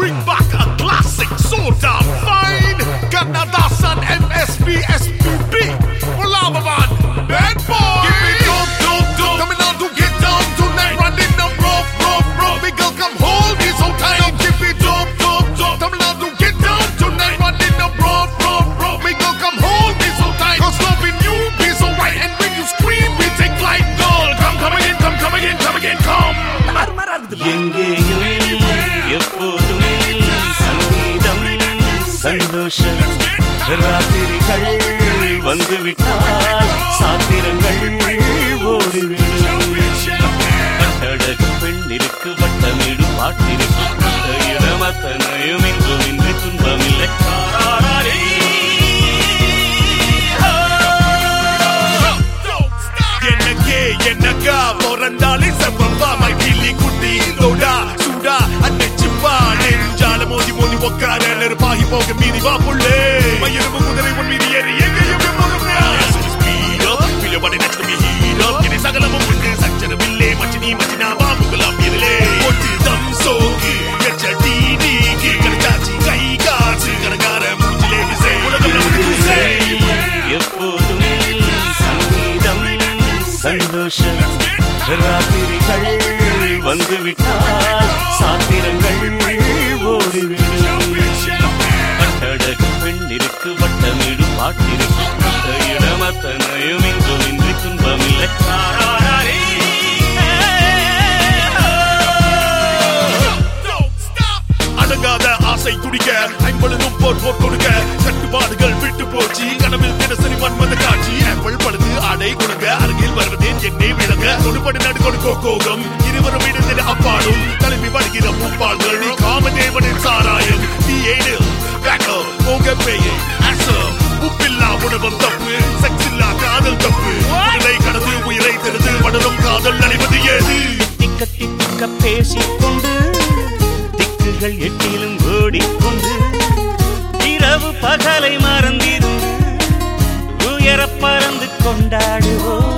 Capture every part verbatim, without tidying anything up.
bring back a classic, so damn fine. Kannadasan, M S P, S P B, Ulavavan, bad boy. Give me dope, dope, dope. Coming on to get down tonight, running the rough, rough, rough. Big girl, come hold me so tight. Now give me dope, dope, dope. Coming on to get down tonight, running the rough, rough, rough. Big girl, come hold me so tight. Cause loving you be so right, and when you scream, we take flight. Girl, come, come again, come, come again, come again, come. எங்கேயும் எப்போதும் சங்கீதம் சந்தோஷம் ராத்திரிகள் வந்துவிட்டால் சாத்திரங்கள் ஓடிவிடும் கட்டழகு பெண்ணிற்கு வட்டமிடும் பாட்டிற்கு இடமத்தனையும் இன்றும் இன்று துன்பமில்லை என்னக்கே என்னக்கா பிறந்தாலே செவ்வா மை கிளி குட்டி தோடா சூடா அன்னைச்சிப்பா நெஞ்சால மோதி மோதி உக்கார நெருப்பாகி போக மீறி வா புள்ளே மயிரும் குதிரை உன் மீறி ஏறி எங்கேயும் பிள்ளைபடி நெக்ஸ்ட் மீ ஹீரோ இனி சகலமும் உண்டு சச்சரவில்லே மச்சினி மச்சினா பாபுகளாம் இருளே ஒட்டு தம் சோக்கு எச்சல் டீ டீக்கு கணச்சாச்சி கை காசு கணக்கார மூஞ்சிலே விசை உலகம் நமக்கு தூசை எப்போதும் சங்கீதம் சந்தோஷம் ராத்திரிகள் வந்துவிட்டால் சாத்திரங்கள் ஓடிவிடும் கட்டழகு பெண்ணிற்கு வட்டமிடும் பாட்டிற்கு இடமத்தனையும் இன்றும் இன்று துன்பமில்லை அடங்காத ஆசை துடிக்க ஐம்பொழுதும் போர் போர் கொடுக்க கட்டுப்பாடுகள் விட்டு போச்சு கனவில் தினசரி மன்மத காட்சி ஆப்பிள் பழுது அடை கொடுக்க அருகில் வருவதேன் என்னை விளங்க கொடுபடி நடு கொடுக்கோ கோகம் இருவரும் இணைந்த அப்பாடும் தலைமை வருகிற முப்பாள்கள் நீ காமதேவனின் சாராயம் நீ ஏனில் பேக்கல் போக பேயை ஆசம் உப்பில்லா உணவம் தப்பு செக்ஸில்லா காதல் தப்பு உடலை கடந்து உயிரை தெரிந்து படரும் காதல் நடைவது ஏது திக்க திக்க பேசிக்கொண்டு திக்குகள் எட்டிலும் ஓடிக்கொண்டு இரவு பகலை மறந்திருந்து உயர பறந்து கொண்டாடுவோம்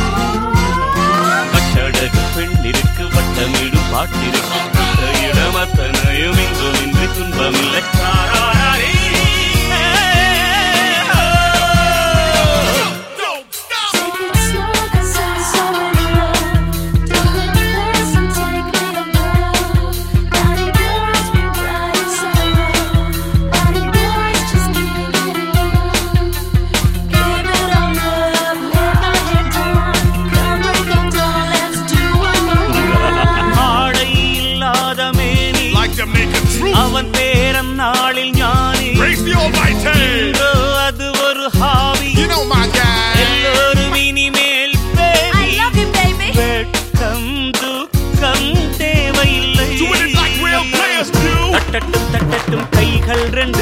கட்டழகு பெண்ணிற்கு வட்டமிடும் பாட்டிற்கு இடமத்தனையும் இன்றும் இன்று துன்பமில்லை அவன் பேரன் நாளில் ஞானி அது ஒரு ஹாபி எல்லோரும் இனிமேல் வெட்கம் துக்கம் தேவையில்லை தட்டட்டும் தட்டட்டும் கைகள் ரெண்டு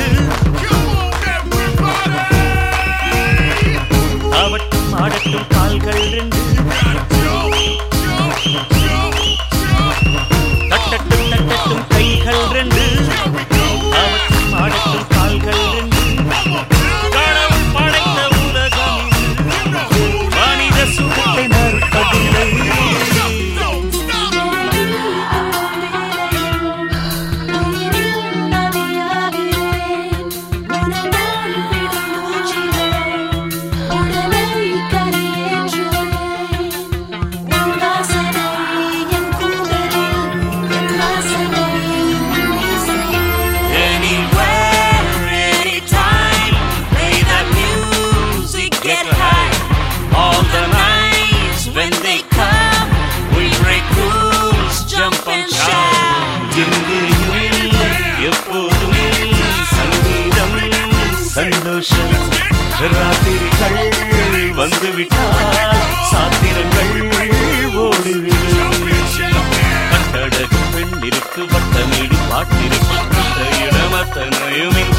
அவட்டும் ஆடட்டும் கால்கள் ரெண்டு தட்டட்டும் தட்டட்டும் கைகள் ரெண்டு அவற்றும் ஆடட்டும் கால்கள் ரெண்டு கடவுள் படைத்த உலகம் மனித சுகத்தை மறுப்பதில்லை எப்போதும் சங்கீதம் சந்தோஷம் ராத்திரிகள் வந்துவிட்டால் சாத்திரங்கள் ஓடிவிடும் கட்டழகு பெண்ணிற்கு வட்டமிடும் பாட்டிற்கு இடமத்தனையும்